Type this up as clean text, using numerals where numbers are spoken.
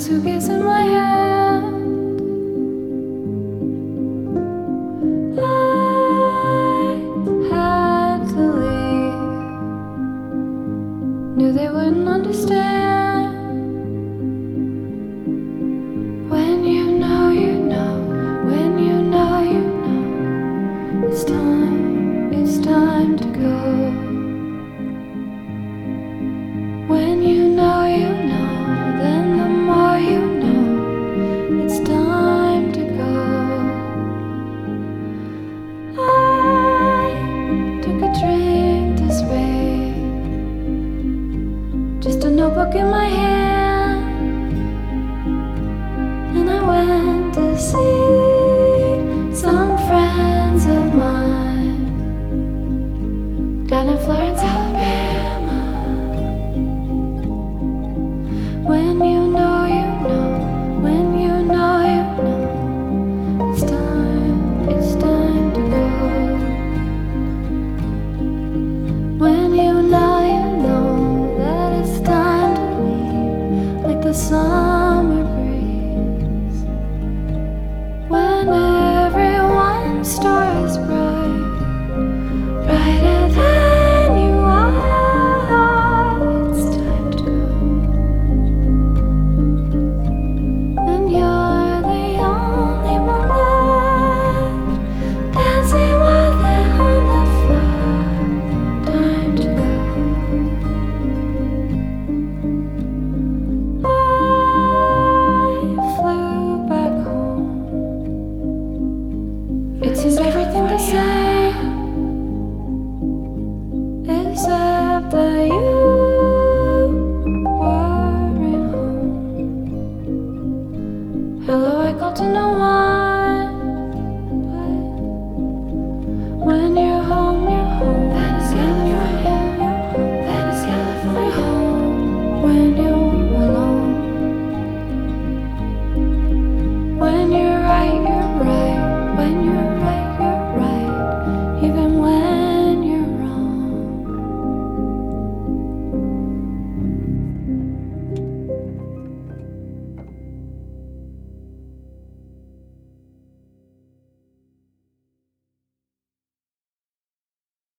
suitcase in my hand. I had to leave. Knew they wouldn't understand. When you know, you know. When you know, you know. It's time to go. When you know, you know. Then the more you know, it's time to go. I took a drink this way, just a notebook in my hand.